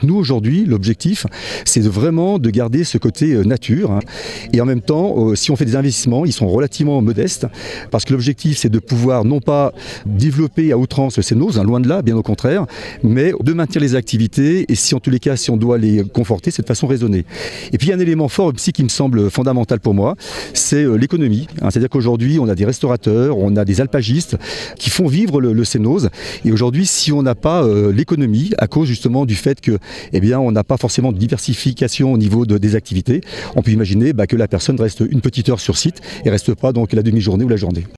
nous aujourd'hui, l'objectif, c'est vraiment de garder ce côté nature, hein. Et en même temps, si on fait des investissements, ils sont relativement modestes, parce que l'objectif, c'est de pouvoir non pas développer à outrance le cénose, hein, loin de là, bien au contraire, mais de maintenir les activités, et si en tous les cas, si on doit les conforter, c'est de façon raisonnée. Et puis il y a un élément fort aussi qui me semble fondamental pour moi, c'est l'économie, hein. C'est-à-dire qu'aujourd'hui, on a des restaurateurs, on a des alpagistes qui font vivre le cénose, et aujourd'hui, si on n'a pas l'économie, à cause justement du fait que, eh bien, on n'a pas forcément de diversification au niveau des activités, on peut imaginer que la personne reste une petite heure sur site et reste pas donc la demi-journée ou la journée.